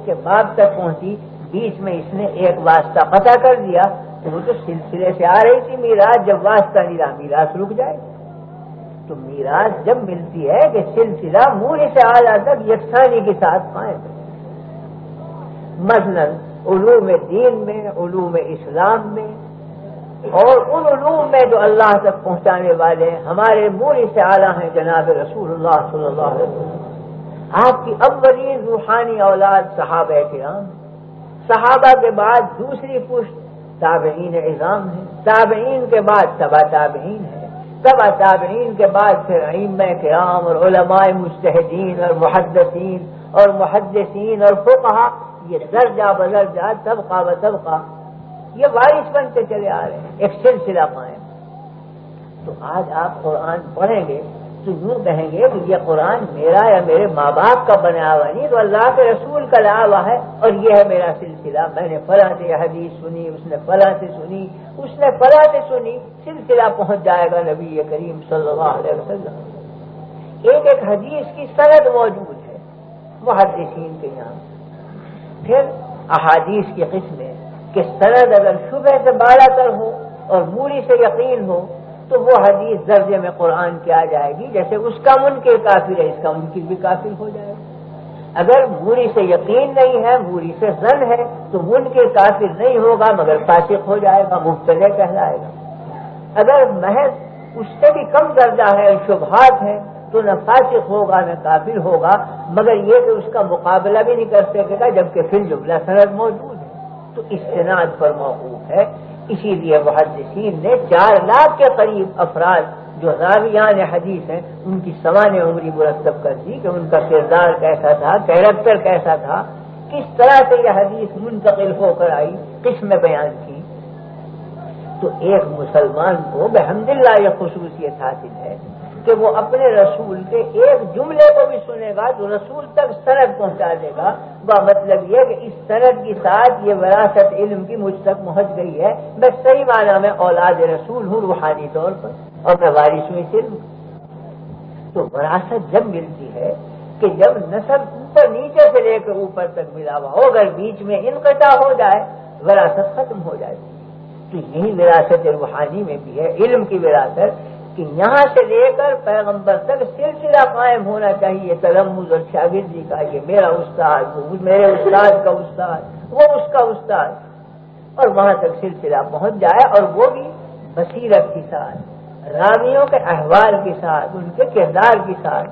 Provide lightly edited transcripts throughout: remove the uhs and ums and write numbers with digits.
کے باب تک پہنچی، بیچ میں اس نے ایک واسطہ قطع کر دیا تو وہ تو سلسلے سے آ رہی تھی میراث، جب واسطہ نہیں رہا میراث رک جائے۔ تو میراث جب ملتی ہے کہ سلسلہ مورث اعلیٰ تک یکسانی کے ساتھ قائم ہے۔ مثلا علوم دین میں، علوم اسلام میں، اور ان علوم میں جو اللہ تک پہنچانے والے ہمارے مورث اعلیٰ ہیں جناب رسول اللہ صلی اللہ علیہ وسلم۔ آپ کی اولین روحانی اولاد صحابہ کرام، صحابہ کے بعد دوسری پشت تابعین اعظام ہیں، تابعین کے بعد تبع تابعین ہے، تبع تابعین کے بعد پھر ائمہ کرام اور علماء مجتہدین اور محدثین اور محدثین اور فقہا، یہ درجہ بدرجہ طبقہ و طبقہ یہ وارث بنتے چلے آ رہے ہیں، ایک سلسلہ قائم۔ تو آج آپ قرآن پڑھیں گے تو یوں کہیں گے کہ یہ قرآن میرا یا میرے ماں باپ کا بنا ہوا نہیں، تو اللہ کے رسول کا لایا ہوا ہے، اور یہ ہے میرا سلسلہ، میں نے فلاں سے یہ حدیث سنی، اس نے فلاں سے سنی، اس نے فلاں سے سنی، سلسلہ پہنچ جائے گا نبی کریم صلی اللہ علیہ وسلم۔ ایک ایک حدیث کی سند موجود ہے محدثین کے یہاں۔ پھر احادیث کی قسمیں کہ سند اگر شبہ سے بالا تر ہو اور موری سے یقین ہو تو وہ حدیث درجے میں قرآن کی آ جائے گی، جیسے اس کا منکر کافر ہے، اس کا منکر بھی کافر ہو جائے گا۔ اگر موری سے یقین نہیں ہے، موری سے ظن ہے، تو منکر کافر نہیں ہوگا مگر فاسق ہو جائے گا، مبتدع کہلائے گا۔ اگر محض اس سے بھی کم درجہ ہے، شبہات ہیں، تو نہ فاسق ہوگا نہ کافر ہوگا، مگر یہ کہ اس کا مقابلہ بھی نہیں کر سکے گا، جبکہ فی الجملہ سند موجود ہے، تو استناد پر موقوف ہے۔ اسی لیے محدثین نے 4 لاکھ کے قریب افراد جو راویان حدیث ہیں ان کی سوانح عمری مرتب کر دی کہ ان کا کردار کیسا تھا، کیریکٹر کیسا تھا، کس طرح سے یہ حدیث منتقل ہو کر آئی، قسمیں بیان کی۔ تو ایک مسلمان کو بحمدللہ یہ خصوصیت حاصل ہے کہ وہ اپنے رسول کے ایک جملے کو بھی سنے گا تو رسول تک سند پہنچا دے گا۔ وہ مطلب یہ کہ اس سند کے ساتھ یہ وراثت علم کی مجھ تک پہنچ گئی ہے، میں صحیح معنی میں اولاد رسول ہوں روحانی طور پر، اور میں وارث ہوں اس علم۔ تو وراثت جب ملتی ہے کہ جب نسل اوپر نیچے سے لے کر اوپر تک ملا ہوا ہو، اگر بیچ میں انقطاع ہو جائے وراثت ختم ہو جاتی ہے۔ تو یہی وراثت روحانی میں بھی ہے، علم کی وراثت، کہ یہاں سے لے کر پیغمبر تک سلسلہ قائم ہونا چاہیے، تلمذ اور شاگردی کا، یہ میرا استاد، وہ میرے استاد کا استاد، وہ اس کا استاد، اور وہاں تک سلسلہ پہنچ جائے، اور وہ بھی بصیرت کے ساتھ، راویوں کے احوال کے ساتھ، ان کے کردار کے ساتھ۔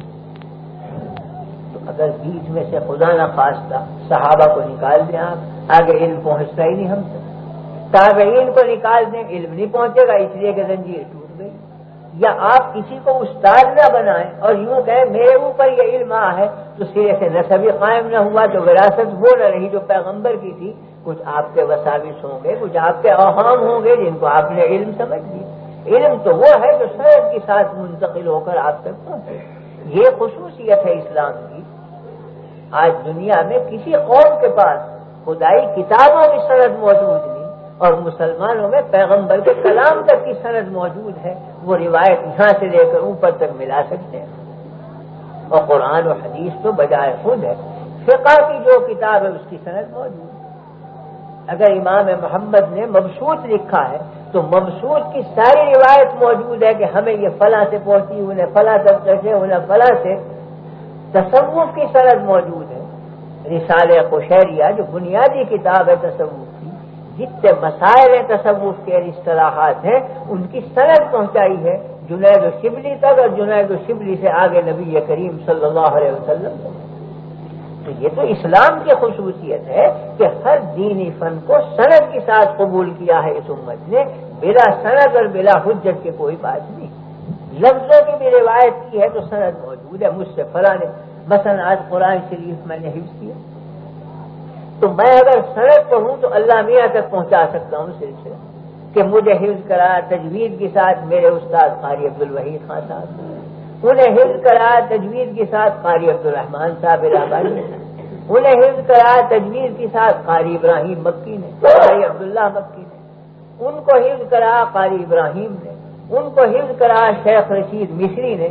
تو اگر بیچ میں سے خدا نہ خواستہ صحابہ کو نکال دیں آپ، آگے علم پہنچتا ہی نہیں ہم سے، تابعین کو نکال دیں علم نہیں پہنچے گا، اس لیے کہ زنجیر ٹوٹ گئی۔ یا آپ کسی کو استاد نہ بنائیں اور یوں کہیں میرے اوپر یہ علم ہے، تو سرے سے نسبی قائم نہ ہوا، تو وراثت وہ نہ رہی جو پیغمبر کی تھی۔ کچھ آپ کے وساوس ہوں گے، کچھ آپ کے اوہام ہوں گے جن کو آپ نے علم سمجھ لی۔ علم تو وہ ہے جو سند کے ساتھ منتقل ہو کر آپ تک پہنچے۔ یہ خصوصیت ہے اسلام کی۔ آج دنیا میں کسی قوم کے پاس خدائی کتابوں کی سند موجود نہیں، اور مسلمانوں میں پیغمبر کے کلام تک کی سند موجود ہے، وہ روایت یہاں سے لے کر اوپر تک ملا سکتے ہیں۔ اور قرآن و حدیث تو بجائے خود ہے، فقہ کی جو کتاب ہے اس کی سند موجود ہے۔ اگر امام محمد نے مبسوط لکھا ہے تو مبسوط کی ساری روایت موجود ہے کہ ہمیں یہ فلاں سے پہنچی، انہیں فلاں طبقے سے، انہیں فلاں سے۔ تصوف کی سند موجود ہے، رسالہ قشیریہ جو بنیادی کتاب ہے تصوف کی، جتنے مسائل تصوف کے اصطلاحات ہیں ان کی سند پہنچائی ہے جنید و شبلی تک، اور جنید و شبلی سے آگے نبی کریم صلی اللہ علیہ وسلم۔ تو یہ تو اسلام کی خصوصیت ہے کہ ہر دینی فن کو سند کے ساتھ قبول کیا ہے اس امت نے، بلا سند اور بلا حجت کے کوئی بات نہیں۔ لفظوں کی بھی روایت کی ہے تو سند موجود ہے، مجھ سے فلاں نے، مثلا آج قرآن شریف میں نے حفظ کیا تو میں اگر سند پڑھوں تو اللہ میاں تک پہنچا سکتا ہوں سلسلہ، کہ مجھے حفظ کرا تجوید کے ساتھ میرے استاد قاری عبدالوحید خان صاحب، انہیں حفظ کرا تجوید کے ساتھ قاری عبدالرحمان صاحب الہبانی، انہیں حفظ کرا تجوید کے ساتھ قاری ابراہیم مکی نے، قاری عبداللہ مکی نے، ان کو حفظ کرا قاری ابراہیم نے، ان کو حفظ کرا شیخ رشید مصری نے،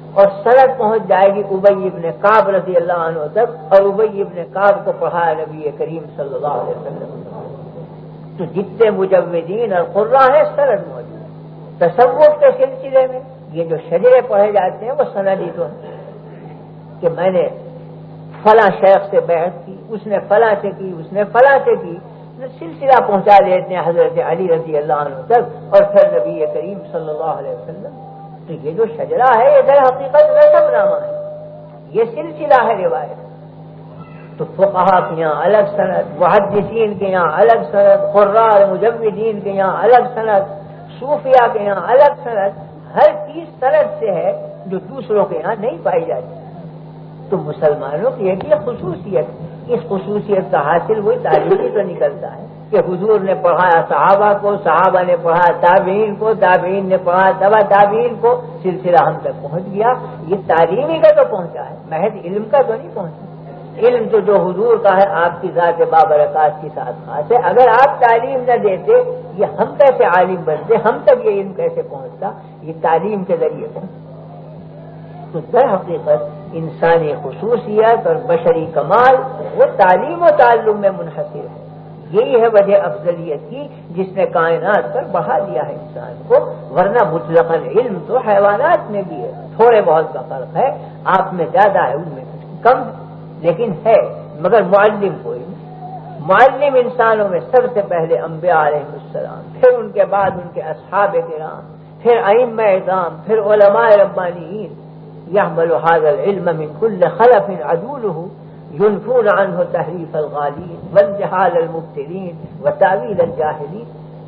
اور سند پہنچ جائے گی ابی ابن کعب رضی اللہ عنہ تک، اور ابی ابن کعب کو پڑھایا نبی کریم صلی اللہ علیہ وسلم۔ تو جتنے مجودین اور قراء ہیں سند موجود ہے۔ تصوف کے سلسلے میں یہ جو شجرے پڑھے جاتے ہیں وہ سند ہی تو ہے کہ میں نے فلاں شیخ سے بیعت کی، اس نے فلاں سے کی، اس نے فلاں سے کی، سلسلہ پہنچا دیتے ہیں حضرت علی رضی اللہ عنہ تک اور پھر نبی کریم صلی اللہ علیہ وسلم۔ تو یہ جو شجرا ہے یہ در حقیقت رسم نامہ ہے، یہ سلسلہ ہے روایت۔ تو فقہا کے یہاں الگ سند، محدثین کے یہاں الگ سند، قراء اور مجودین کے یہاں الگ سند، صوفیاء کے یہاں الگ سند، ہر چیز سند سے ہے جو دوسروں کے یہاں نہیں پائی جاتی۔ تو مسلمانوں کی ایک یہ خصوصیت، اس خصوصیت کا حاصل وہی تعلیم تو نکلتا ہے کہ حضور نے پڑھایا صحابہ کو، صحابہ نے پڑھایا تابعین کو، تابعین نے پڑھایا تبع تابعین کو، سلسلہ ہم تک پہنچ گیا۔ یہ تعلیمی کا تو پہنچا ہے، محض علم کا تو نہیں پہنچا۔ علم تو جو حضور کا ہے آپ کی ذات بابرکات کے ساتھ خاص ہے۔ اگر آپ تعلیم نہ دیتے یہ ہم کیسے عالم بنتے، ہم تک یہ علم کیسے پہنچتا؟ یہ تعلیم کے ذریعے پہنچتا۔ تو در حقیقت انسانی خصوصیت اور بشری کمال وہ تعلیم و تعلم میں منحصر ہے۔ یہی ہے وجہ افضلیت کی جس نے کائنات پر بڑھا دیا ہے انسان کو، ورنہ مطلق علم تو حیوانات میں بھی ہے، تھوڑے بہت کا فرق ہے، آپ میں زیادہ ہے ان میں کم، لیکن ہے، مگر معلم کوئی نہیں۔ معلم انسانوں میں سب سے پہلے انبیاء علیہ السلام، پھر ان کے بعد ان کے اصحاب کرام، پھر ائمہ اعظام، پھر علماء ربانیین۔ يحمل هذا العلم من كل خلف عدوله ينفون عنه تحريف الغالين وانتحال المبتلين وتاويل الجاهلين۔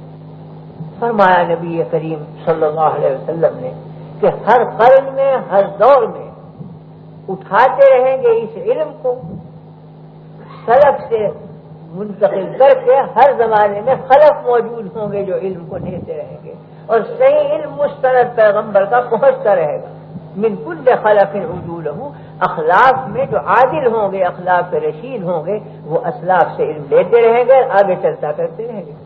فرمایا نبی کریم صلی اللہ علیہ وسلم نے کہ ہر قرن میں، ہر دور میں اٹھاتے رہیں گے اس علم کو، سلف سے منتقل کر کے ہر زمانے میں خلف موجود ہوں گے جو علم کو لیتے رہیں گے، اور صحیح علم مستند پیغمبر کا پہنچتا رہے گا۔ من کل خلف عدولہ، اخلاق میں جو عادل ہوں گے، اخلاق رشید ہوں گے، وہ اسلاف سے علم لیتے رہیں گے، آگے چلتا کرتے رہیں گے۔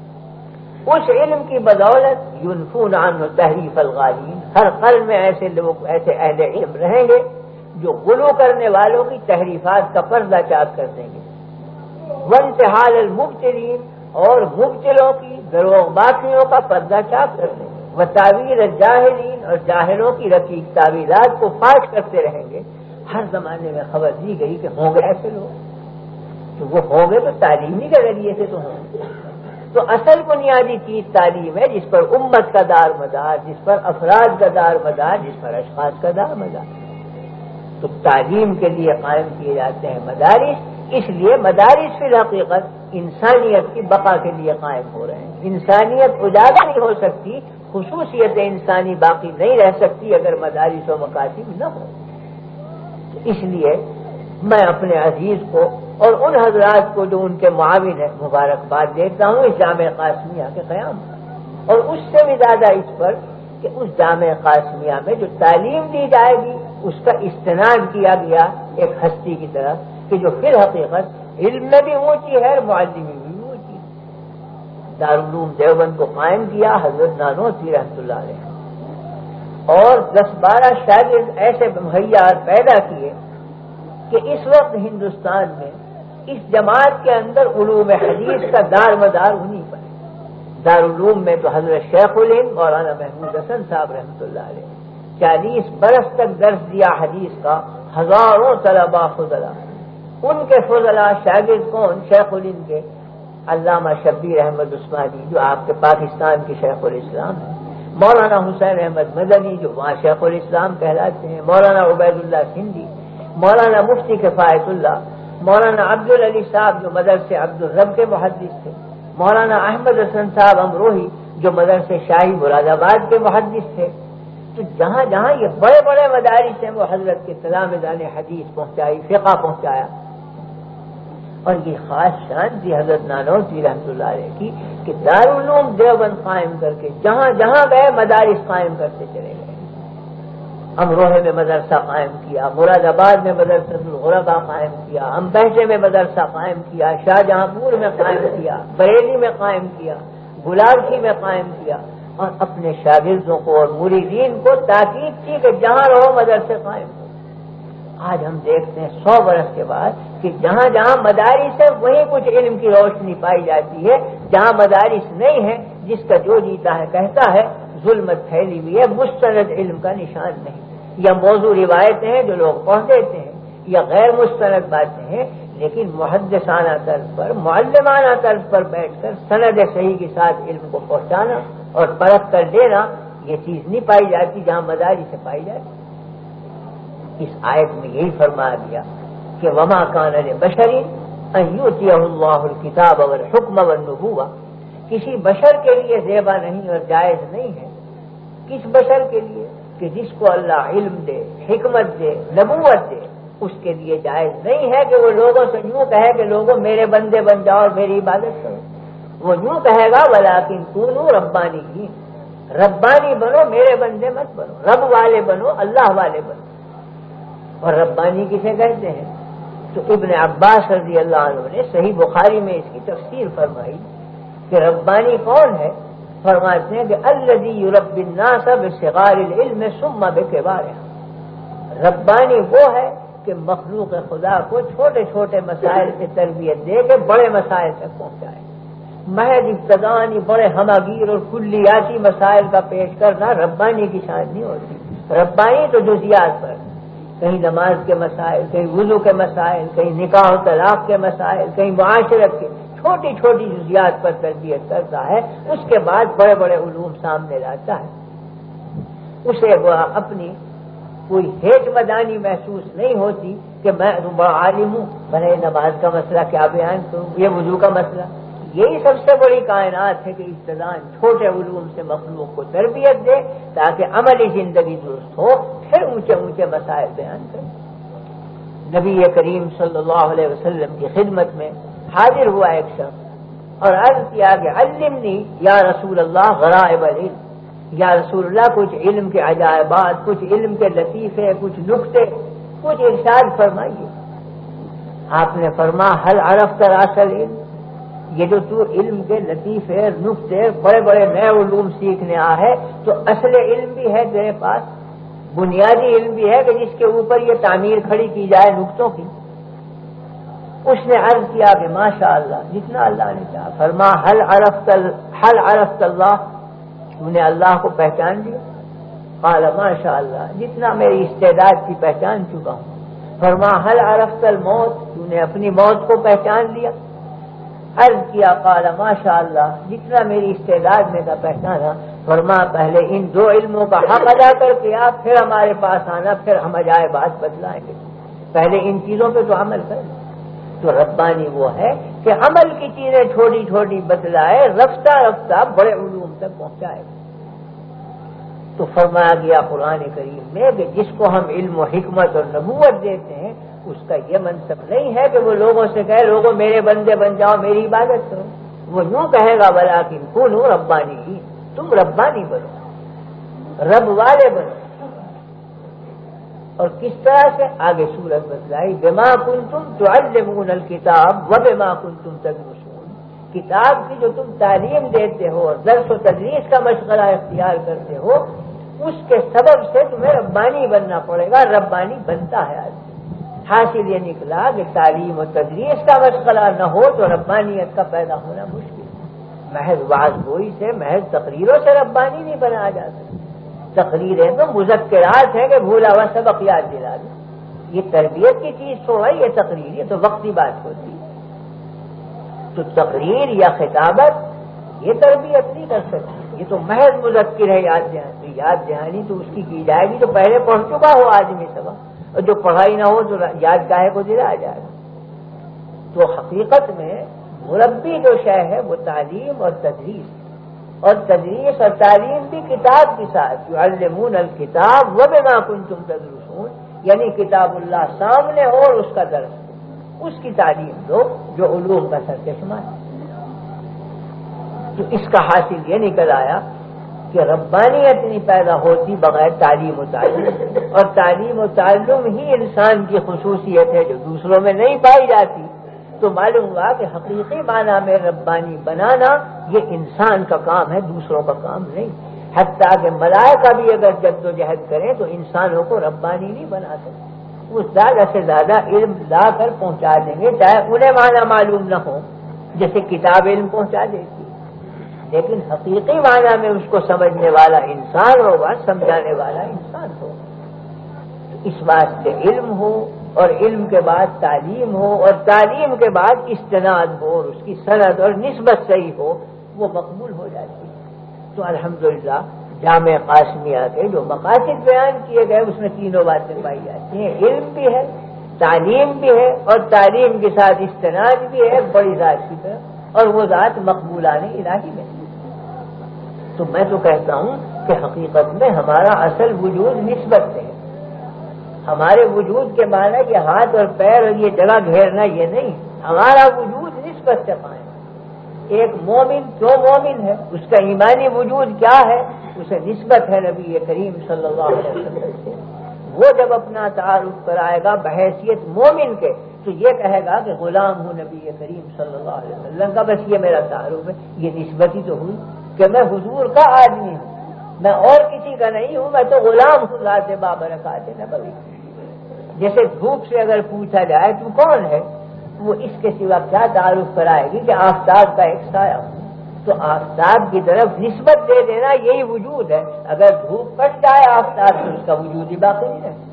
اس علم کی بدولت ینفون عنہ تحریف الغالین، ہر قرن میں ایسے لوگ، ایسے اہل علم رہیں گے جو غلو کرنے والوں کی تحریفات کا پردہ چاک کر دیں گے، وانتحال المبتلین، اور مبتلوں کی، دروغ باقیوں کا پردہ چاک کر دیں گے، وتاویل الجاہلین، اور جاہلوں کی رقیق تعویلات کو فاش کرتے رہیں گے۔ ہر زمانے میں خبر دی گئی کہ ہوں گے ایسے لوگ، تو وہ ہوں گے تو تعلیمی کے ذریعے سے تو ہوں گے۔ تو اصل بنیادی چیز تعلیم ہے جس پر امت کا دار مدار، جس پر افراد کا دار مدار، جس پر اشخاص کا دار مدار۔ تو تعلیم کے لیے قائم کیے جاتے ہیں مدارس، اس لیے مدارس فی الحقیقت انسانیت کی بقا کے لیے قائم ہو رہے ہیں۔ انسانیت اجاگر نہیں ہو سکتی، خصوصیت انسانی باقی نہیں رہ سکتی اگر مدارس و مکاتب نہ ہو۔ اس لیے میں اپنے عزیز کو اور ان حضرات کو جو ان کے معاون ہیں مبارکباد دیتا ہوں اس جامع قاسمیہ کے قیام پر، اور اس سے بھی زیادہ اس پر کہ اس جامع قاسمیہ میں جو تعلیم دی جائے گی اس کا استناد کیا گیا ایک ہستی کی طرف کہ جو فی الحقیقت علم میں بھی اونچی ہے، معلمی بھی اونچی ہے۔ دارالعلوم دیوبند کو قائم کیا حضرت نانوتوی رحمۃ اللہ علیہ، اور 10-12 شاگرد ایسے مہیا پیدا کیے کہ اس وقت ہندوستان میں اس جماعت کے اندر علوم حدیث کا دار مدار انہیں پر ہے۔ دارالعلوم میں تو حضرت شیخ الہند مولانا محمود حسن صاحب رحمۃ اللہ علیہ 40 برس تک درس دیا حدیث کا، ہزاروں طلباء فضلا، ان کے فضلا شاگرد کون؟ شیخ الہند کے علامہ شبیر احمد عثمانی جو آپ کے پاکستان کے شیخ الاسلام ہیں، مولانا حسین احمد مدنی جو وہاں شیخ الاسلام کہلاتے ہیں، مولانا عبید اللہ سندھی، مولانا مفتی کفایت اللہ، مولانا عبدالعلی صاحب جو مدرسے عبدالرب کے محدث تھے، مولانا احمد حسن صاحب امروہی جو مدرسے شاہی مراد آباد کے محدث تھے۔ تو جہاں جہاں یہ بڑے بڑے مدارس ہیں وہ حضرت کے تلامذہ نے حدیث پہنچائی، فقہ پہنچایا، اور یہ خاص شان تھی حضرت نانوتوی رحمۃ اللہ علیہ کی کہ دارالعلوم دیوبند قائم کر کے جہاں جہاں گئے مدارس قائم کرتے چلے گئے۔ امروہے میں مدرسہ قائم کیا، مراد آباد میں مدرسہ الغربا قائم کیا، امبہشے میں مدرسہ قائم کیا، شاہجہاں پور میں قائم کیا، بریلی میں قائم کیا، گلابچی میں قائم کیا، اور اپنے شاگردوں کو اور مریدین کو تاکید کی کہ جہاں رہو مدرسے قائم ہو۔ آج ہم دیکھتے ہیں 100 برس کے بعد کہ جہاں جہاں مدارس ہے وہیں کچھ علم کی روشنی پائی جاتی ہے، جہاں مدارس نہیں ہے جس کا جو جیتا ہے کہتا ہے، ظلمت پھیلی ہوئی ہے، مستند علم کا نشان نہیں، یا موضوع روایتیں ہیں جو لوگ پڑھ دیتے ہیں، یا غیر مستند باتیں ہیں، لیکن محدثانہ طرز پر، معلمانہ طرز پر بیٹھ کر سند صحیح کے ساتھ علم کو پہنچانا اور پرکھ کر دینا، یہ چیز نہیں پائی جاتی جہاں مدارس سے پائی جاتی۔ اس آیت میں یہی فرمایا گیا کہ وما کان لبشر ان یؤتیہ اللہ الکتاب والحکم والنبوۃ، کسی بشر کے لیے زیبا نہیں اور جائز نہیں ہے، کس بشر کے لیے؟ کہ جس کو اللہ علم دے، حکمت دے، نبوت دے، اس کے لیے جائز نہیں ہے کہ وہ لوگوں سے یوں کہے کہ لوگوں میرے بندے بن جاؤ اور میری عبادت کرو۔ وہ یوں کہے گا ولکن کونوا ربانیین، ربانی بنو، میرے بندے مت بنو، رب والے بنو، اللہ والے بنو۔ اور ربانی کسے کہتے ہیں؟ تو ابن عباس رضی اللہ عنہ نے صحیح بخاری میں اس کی تفسیر فرمائی کہ ربانی کون ہے؟ فرماتے ہیں کہ الذی یربی الناس بصغار العلم ثم بکبارها، ربانی وہ ہے کہ مخلوق خدا کو چھوٹے چھوٹے مسائل سے تربیت دے کے بڑے مسائل تک پہنچائے۔ محض ابتدانی بڑے ہماگیر اور کلیاتی مسائل کا پیش کرنا ربانی کی شان نہیں ہوتی۔ ربانی تو جزیات پر، کہیں نماز کے مسائل، کہیں وضو کے مسائل، کہیں نکاح و طلاق کے مسائل، کہیں معاشرت کے چھوٹی چھوٹی جزیات پر تربیت کرتا ہے، اس کے بعد بڑے بڑے علوم سامنے لاتا ہے۔ اسے وہ اپنی کوئی ہیج مدانی محسوس نہیں ہوتی کہ میں بڑا عالم ہوں، میں نماز کا مسئلہ کیا بیان کروں، یہ وضو کا مسئلہ۔ یہی سب سے بڑی کائنات ہے کہ ابتداءً چھوٹے علوم سے مخلوق کو تربیت دے تاکہ عملی زندگی درست ہو، پھر اونچے اونچے مسائل بیان کرے۔ نبی کریم صلی اللہ علیہ وسلم کی خدمت میں حاضر ہوا ایک شخص اور عرض کیا کہ علمنی یا رسول اللہ غرائب العلم، یا رسول اللہ کچھ علم کے عجائبات، کچھ علم کے لطیفے، کچھ نکتے، کچھ ارشاد فرمائیے۔ آپ نے فرمایا حل عرفت راس العلم، یہ جو تو علم کے لطیفے، نکتے، بڑے بڑے نئے علوم سیکھنے آ ہے تو اصل علم بھی ہے تیرے پاس، بنیادی علم بھی ہے کہ جس کے اوپر یہ تعمیر کھڑی کی جائے نکتوں کی؟ اس نے عرض کیا کہ ماشاء اللہ، جتنا اللہ نے چاہا۔ فرما حل عرفت اللہ، تو نے اللہ کو پہچان لیا؟ قال ماشاء اللہ، جتنا میری استعداد کی پہچان چکا ہوں۔ فرما حل عرفت الموت، تو نے اپنی موت کو پہچان لیا؟ عرض کیا قال ماشاء اللہ، جتنا میری استعداد میں کا پہچانا۔ فرما پہلے ان دو علموں کا حق ادا کر کے آپ پھر ہمارے پاس آنا، پھر ہم عجائبات بتلائیں گے، پہلے ان چیزوں پہ تو عمل کریں۔ تو ربانی وہ ہے کہ عمل کی چیزیں چھوٹی چھوٹی بتلائے، رفتہ رفتہ بڑے علوم تک پہنچائے۔ تو فرمایا گیا قرآن کریم میں کہ جس کو ہم علم و حکمت اور نبوت دیتے ہیں اس کا یہ منصب نہیں ہے کہ وہ لوگوں سے کہے لوگوں میرے بندے بن جاؤ، میری عبادت کرو۔ وہ یوں کہے گا ولکن کونوا ربانیین، تم ربانی بنو، رب والے بنو۔ اور کس طرح سے؟ آگے سورت بتلائی بما کنتم تعلمون الکتاب وبما کنتم تدرسون، کتاب کی جو تم تعلیم دیتے ہو اور درس و تدریس کا مشغلہ اختیار کرتے ہو، اس کے سبب سے تمہیں ربانی بننا پڑے گا۔ ربانی بنتا ہے آدمی۔ حاصل یہ نکلا کہ تعلیم و تدریس کا مشغلہ نہ ہو تو ربانیت کا پیدا ہونا مشکل ہے۔ محض واعظ گوئی سے، محض تقریروں سے ربانی نہیں بنایا جا سکتا۔ تقریریں تو مذکرات ہیں کہ بھولا ہوا سبق یاد دلا دیں، یہ تربیت کی چیز تو ہے، یہ تقریر یہ تو وقتی بات ہوتی ہے۔ تو تقریر یا خطابت یہ تربیت نہیں کر سکتی، یہ تو محض مذکر ہے، یاد دہانی۔ یاد دہانی تو اس کی جائے گی تو پہلے پڑھ چکا ہو آدمی سبق، اور جو پڑھائی نہ ہو تو یاد گاہے کو دلایا جائے گا۔ تو حقیقت میں مربی جو شے ہے وہ تعلیم اور تدریس، اور تدریس اور تعلیم بھی کتاب کے ساتھ، یعلمون الکتاب وبما کنتم تدرسون، یعنی کتاب اللہ سامنے ہو اور اس کا درس، اس کی تعلیم دو جو علوم کا سرچشمہ ہے۔ تو اس کا حاصل یہ نکل آیا کہ ربانیت نہیں پیدا ہوتی بغیر تعلیم و تعلم، اور تعلیم و تعلم ہی انسان کی خصوصیت ہے جو دوسروں میں نہیں پائی جاتی۔ تو معلوم ہوا کہ حقیقی معنی میں ربانی بنانا یہ انسان کا کام ہے، دوسروں کا کام نہیں۔ حتیٰ کہ ملائکہ بھی اگر جد و جہد کریں تو انسانوں کو ربانی نہیں بنا سکتے، وہ زیادہ سے زیادہ علم لا کر پہنچا دیں گے، چاہے انہیں معنی معلوم نہ ہو، جیسے کتاب علم پہنچا دیتی، لیکن حقیقی معنی میں اس کو سمجھنے والا انسان ہوگا، سمجھانے والا انسان ہوگا۔ اس واسطے علم ہو، اور علم کے بعد تعلیم ہو، اور تعلیم کے بعد استناد ہو، اور اس کی سند اور نسبت صحیح ہو، وہ مقبول ہو جاتی ہے۔ تو الحمدللہ جامع قاسمیہ کے جو مقاصد بیان کیے گئے اس میں تینوں باتیں پائی جاتی ہیں، علم بھی ہے، تعلیم بھی ہے، اور تعلیم کے ساتھ استناد بھی ہے بڑی ذات کی طرف، اور وہ ذات مقبولانہ الہی میں۔ تو میں تو کہتا ہوں کہ حقیقت میں ہمارا اصل وجود نسبت سے ہے۔ ہمارے وجود کے معنی یہ ہاتھ اور پیر اور یہ جگہ گھیرنا یہ نہیں، ہمارا وجود نسبت سے قائم ہے۔ ایک مومن کیوں مومن ہے، اس کا ایمانی وجود کیا ہے، اسے نسبت ہے نبی کریم صلی اللہ علیہ وسلم سے۔ وہ جب اپنا تعارف کرائے گا بحیثیت مومن کے تو یہ کہے گا کہ غلام ہوں نبی کریم صلی اللہ علیہ وسلم کا، بس یہ میرا تعارف ہے۔ یہ نسبت ہی تو ہوئی کہ میں حضور کا آدمی ہوں، میں اور کسی کا نہیں ہوں، میں تو غلام ہوں ذات بابرکات نبوی۔ جیسے دھوپ سے اگر پوچھا جائے تو کون ہے، وہ اس کے سوا کیا تعارف کرائے گی کہ آفتاب کا ایک سایہ ہوں۔ تو آفتاب کی طرف نسبت دے دینا یہی وجود ہے۔ اگر دھوپ کٹ جائے آفتاب سے اس کا وجود ہی باقی نہیں رہتا۔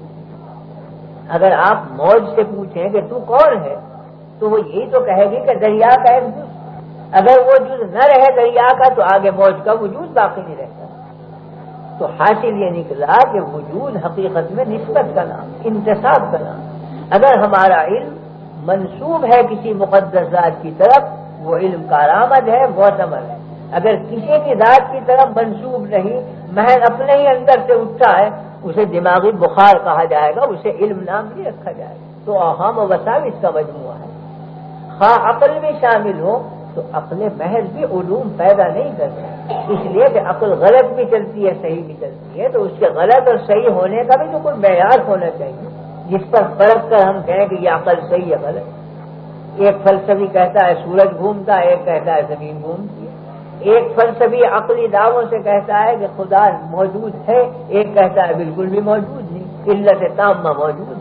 اگر آپ موج سے پوچھیں کہ تو کون ہے تو وہ یہی تو کہے گی کہ دریا کا ایک جز، اگر وہ جز نہ رہے دریا کا تو آگے موج کا وجود باقی نہیں رہتا۔ تو حاصل یہ نکلا کہ وجود حقیقت میں نسبت کا نام، انتساب کا نام۔ اگر ہمارا علم منسوب ہے کسی مقدس ذات کی طرف، وہ علم کارآمد ہے، معتبر ہے۔ اگر کسی کی ذات کی طرف منسوب نہیں، محض اپنے ہی اندر سے اٹھا ہے، اسے دماغی بخار کہا جائے گا، اسے علم نام نہیں رکھا جائے گا۔ تو اوہام و وساوس کا مجموعہ ہے۔ خواہ عقل بھی شامل ہو تو عقل محض بھی علوم پیدا نہیں کرتا، اس لیے کہ عقل غلط بھی چلتی ہے صحیح بھی چلتی ہے، تو اس کے غلط اور صحیح ہونے کا بھی تو کوئی معیار ہونا چاہیے جس پر فرق کر ہم کہیں کہ یہ عقل صحیح ہے غلط۔ ایک فلسفی کہتا ہے سورج گھومتا ہے، ایک کہتا ہے زمین گھومتی ہے۔ ایک فلسفی عقلی دعووں سے کہتا ہے کہ خدا موجود ہے، ایک کہتا ہے بالکل بھی موجود نہیں، علت تامہ موجود۔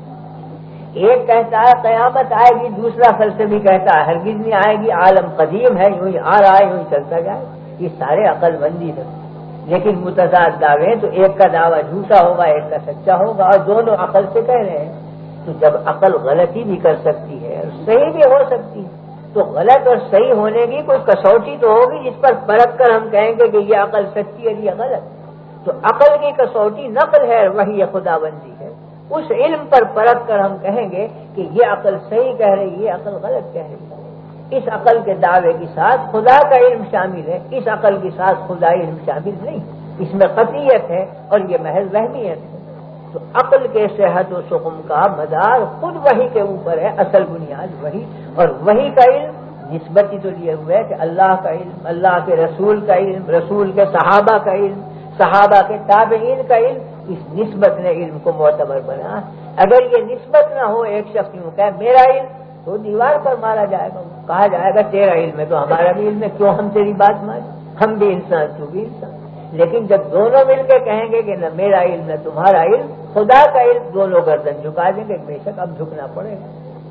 ایک کہتا ہے قیامت آئے گی، دوسرا فلسفی کہتا ہے ہرگز نہیں آئے گی، عالم قدیم ہے، یوں ہی آ رہا ہے، یوں ہی چلتا جائے۔ یہ سارے عقل بندی ہے، لیکن متضاد دعوے تو ایک کا دعویٰ جھوٹا ہوگا، ایک کا سچا ہوگا، اور دونوں عقل سے کہہ رہے ہیں۔ تو جب عقل غلطی بھی کر سکتی ہے اور صحیح بھی ہو سکتی ہے، تو غلط اور صحیح ہونے کی کوئی کسوٹی تو ہوگی جس پر پرکھ کر ہم کہیں گے کہ یہ عقل سچی ہے یہ غلط۔ تو عقل کی کسوٹی نقل ہے، وہی خدا بندی ہے۔ اس علم پر پرکھ کر ہم کہیں گے کہ یہ عقل صحیح کہہ رہی ہے، یہ عقل غلط کہہ رہی ہے۔ اس عقل کے دعوے کے ساتھ خدا کا علم شامل ہے، اس عقل کے ساتھ خدائی علم شامل نہیں، اس میں قطعیت ہے اور یہ محض وہمیت ہے۔ تو عقل کے صحت و سقم کا مدار خود وحی کے اوپر ہے، اصل بنیاد وحی، اور وحی کا علم نسبتی تو لیے ہوئے کہ اللہ کا علم، اللہ کے رسول کا علم، رسول کے صحابہ کا علم، صحابہ کے تابعین کا علم، اس نسبت نے علم کو معتبر بنا۔ اگر یہ نسبت نہ ہو، ایک شخص یوں کہے میرا علم، تو دیوار پر مارا جائے گا، کہا جائے گا تیرا علم ہے تو ہمارا بھی علم ہے، کیوں ہم تیری بات مانیں، ہم بھی انسان تو بھی انسان۔ لیکن جب دونوں مل کے کہیں گے کہ نہ میرا علم نہ تمہارا علم، خدا کا علم، دونوں گردن جھکا دیں گے، بے شک اب جھکنا پڑے گا۔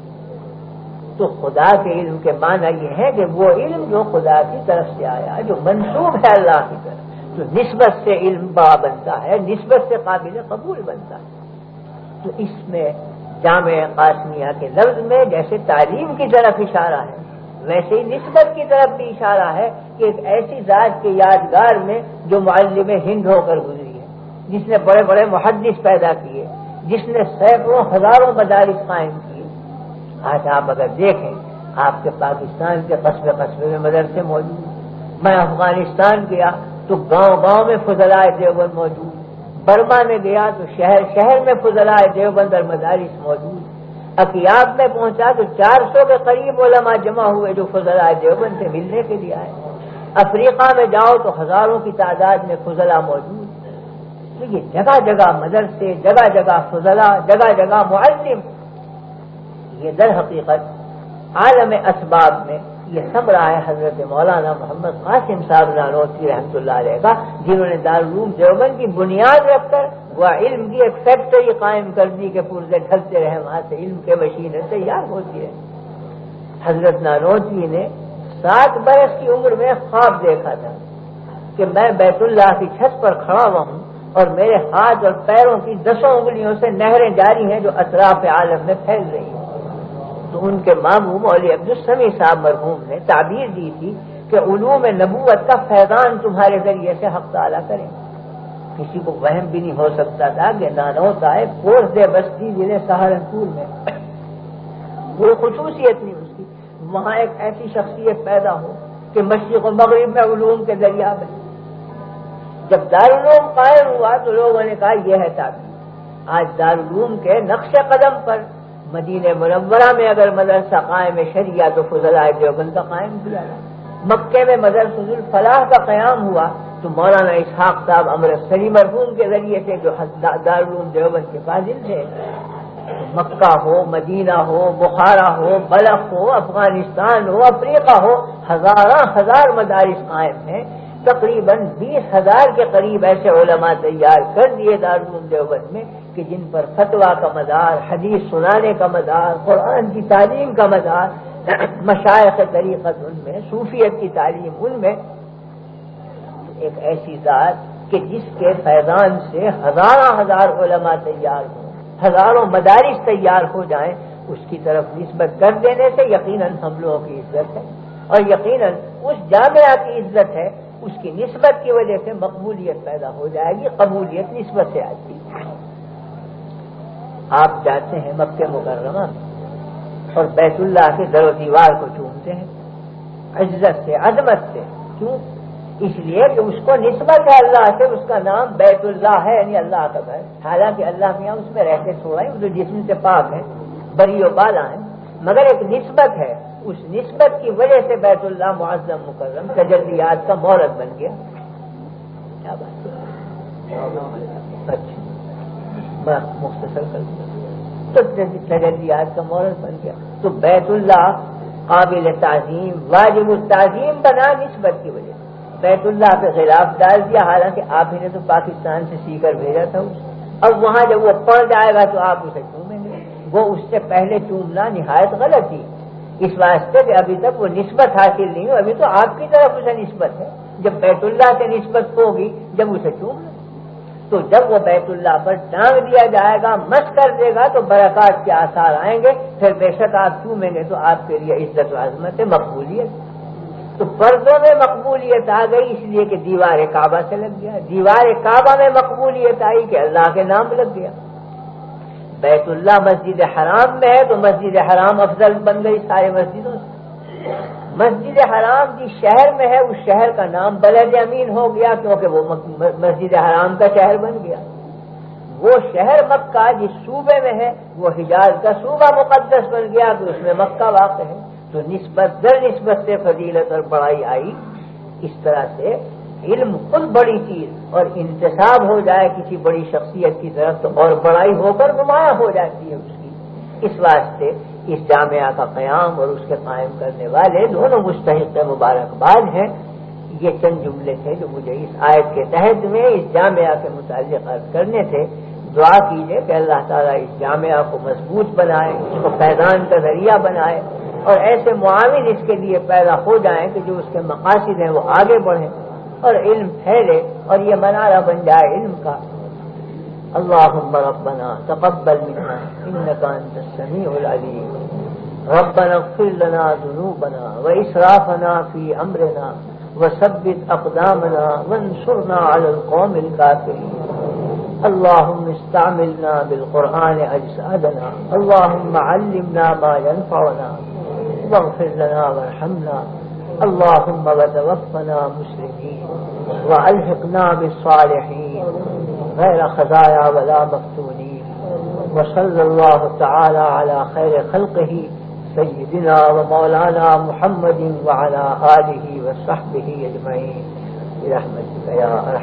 تو خدا کے علم کے معنی یہ ہے کہ وہ علم جو خدا کی طرف سے آیا، جو منسوب ہے اللہ کی طرف، جو نسبت سے علم با بنتا ہے، نسبت سے قابل قبول بنتا ہے۔ تو اس میں جامع قاسمیہ کے لفظ میں جیسے تعلیم کی طرف اشارہ ہے، ویسے ہی نسبت کی طرف بھی اشارہ ہے کہ ایک ایسی ذات کے یادگار میں جو معلم ہند ہو کر گزری ہے، جس نے بڑے بڑے محدث پیدا کیے، جس نے سینکڑوں ہزاروں مدارس قائم کیے۔ آج آپ اگر دیکھیں، آپ کے پاکستان کے قصبے قصبے میں مدرسے موجود، میں افغانستان گیا تو گاؤں گاؤں میں فضلائے دیوبند موجود، برما میں گیا تو شہر شہر میں فضلائے دیوبند اور مدارس موجود، اقیاب میں پہنچا تو 400 کے قریب علماء جمع ہوئے جو فضلائے دیوبند سے ملنے کے لیے آئے، افریقہ میں جاؤ تو ہزاروں کی تعداد میں فضلا موجود۔ تو یہ جگہ جگہ مدرسے، جگہ جگہ فضلا، جگہ جگہ معلم، یہ در حقیقت عالم اسباب میں یہ سب رہا ہے حضرت مولانا محمد قاسم صاحب نانوتوی رحمۃ اللہ علیہ کا، جنہوں نے دارالعلوم دیوبند کی بنیاد رکھ کر وہ علم کی ایک فیکٹری قائم کر دی کہ پورزے ڈھلتے رہے، وہاں سے علم کے مشینیں تیار ہوتی ہے۔ حضرت نانوتوی نے 7 برس کی عمر میں خواب دیکھا تھا کہ میں بیت اللہ کی چھت پر کھڑا ہوا ہوں اور میرے ہاتھ اور پیروں کی 10 انگلیوں سے نہریں جاری ہیں جو اطراف عالم میں پھیل رہی ہیں۔ تو ان کے ماموں مولوی عبدالسمیع صاحب مرحوم نے تعبیر دی تھی کہ علوم نبوت کا فیضان تمہارے ذریعے سے حق تعالیٰ کریں۔ کسی کو وہم بھی نہیں ہو سکتا تھا کہ نانوت آئے کورس بستی ضلع سہارنپور میں، وہ خصوصیت نہیں اس کی، وہاں ایک ایسی شخصیت پیدا ہو کہ مشرق و مغرب میں علوم کے ذریعہ بنے۔ جب دارالعلوم قائم ہوا تو لوگوں نے کہا یہ ہے تعبیر۔ آج دارالعلوم کے نقش قدم پر مدینہ منورہ میں اگر مدرسہ قائم شریعہ تو فضلائے دیوبند کا قائم کیا گیا، مکے میں مدرسۃ الفلاح کا قیام ہوا تو مولانا اسحاق صاحب امرتسری مرحوم کے ذریعے سے جو دارالعلوم دیوبند کے فاضل تھے، مکہ ہو، مدینہ ہو، بخارا ہو، بلخ ہو، افغانستان ہو، افریقہ ہو، ہزار مدارس قائم ہیں۔ تقریباً 20,000 کے قریب ایسے علماء تیار کر دیے دارالعلوم دیوبند میں کہ جن پر فتویٰ کا مدار، حدیث سنانے کا مدار، قرآن کی تعلیم کا مدار، مشائخ طریقت ان میں، صوفیت کی تعلیم ان میں۔ ایک ایسی ذات کہ جس کے فیضان سے ہزار علماء تیار ہوں، ہزاروں مدارس تیار ہو جائیں، اس کی طرف نسبت کر دینے سے یقیناً ہم لوگوں کی عزت ہے، اور یقیناً اس جامعہ کی عزت ہے، اس کی نسبت کی وجہ سے مقبولیت پیدا ہو جائے گی۔ قبولیت نسبت سے آتی ہے۔ آپ جاتے ہیں مکہ مکرمہ اور بیت اللہ کے در و دیوار کو چومتے ہیں عزت سے، عظمت سے۔ کیوں؟ اس لیے کہ اس کو نسبت ہے اللہ سے، اس کا نام بیت اللہ ہے، یعنی اللہ کا گھر۔ حالانکہ اللہ کے یہاں اس میں رہتے تھوڑا ہی، جو جسم سے پاک ہے، بری و بالا ہے، مگر ایک نسبت ہے۔ اس نسبت کی وجہ سے بیت اللہ معظم مکرم تجلیات کا مورد بن گیا۔ کیا بات ہے؟ اچھا میں مختصر کر دوں تو تجلیات کا مورد بن گیا۔ تو بیت اللہ قابل تعظیم، واجب التعظیم بنا نسبت کی وجہ سے۔ بیت اللہ پہ خلاف ڈال دیا، حالانکہ آپ ہی نے تو پاکستان سے سی کر بھیجا تھا اسے۔ اب وہاں جب وہ پڑ جائے گا تو آپ اسے چومیں گے، وہ اس سے پہلے چومنا نہایت غلط ہی، اس واسطے کہ ابھی تک وہ نسبت حاصل نہیں ہو، ابھی تو آپ کی طرف اسے نسبت ہے۔ جب بیت اللہ سے نسبت ہوگی جب اسے چوم لیں، تو جب وہ بیت اللہ پر ٹانگ دیا جائے گا، مس کر دے گا تو برکات کے آثار آئیں گے، پھر بے شک آپ چومیں گے تو آپ کے لیے عزت و عظمت ہے، مقبولیت۔ تو پردوں میں مقبولیت آ گئی اس لیے کہ دیوار کعبہ سے لگ گیا، دیوار کعبہ میں مقبولیت آئی کہ اللہ کے نام لگ گیا۔ بیت اللہ مسجد حرام میں ہے تو مسجد حرام افضل بن گئی سارے مسجدوں سے۔ مسجد حرام جس شہر میں ہے اس شہر کا نام بلد امین ہو گیا، کیونکہ وہ مسجد حرام کا شہر بن گیا۔ وہ شہر مکہ جس صوبے میں ہے وہ حجاز کا صوبہ مقدس بن گیا تو اس میں مکہ واقع ہے۔ تو نسبت در نسبت سے فضیلت اور بڑائی آئی۔ اس طرح سے علم خود بڑی چیز اور انتساب ہو جائے کسی بڑی شخصیت کی طرف تو اور بڑائی ہو کر نمایاں ہو جاتی ہے اس کی۔ اس واسطے اس جامعہ کا قیام اور اس کے قائم کرنے والے دونوں مستحق مبارکباد ہیں۔ یہ چند جملے تھے جو مجھے اس آیت کے تحت میں اس جامعہ کے متعلق عرض کرنے تھے۔ دعا کیجئے کہ اللہ تعالیٰ اس جامعہ کو مضبوط بنائے، اس کو فیضان کا ذریعہ بنائے، اور ایسے معاون اس کے لیے پیدا ہو جائیں کہ جو اس کے مقاصد ہیں وہ آگے بڑھیں اور علم پھیلے اور یہ منارہ بن جائے علم کا۔ اللهم ربنا تقبل منا انك انت السميع العليم، ربنا اغفر لنا ذنوبنا واسرافنا في امرنا وثبت اقدامنا وانصرنا على القوم الكافرين، اللهم استعملنا بالقرآن اجسادنا، اللهم علمنا ما ينفعنا واغفر لنا وارحمنا، اللهم وتوفنا مسلمين والحقنا بالصالحين غير خزايا ولا مفتونين، وصلى الله تعالى على خير خلقه سيدنا ومولانا محمد وعلى آله وصحبه أجمعين برحمتك يا أرحم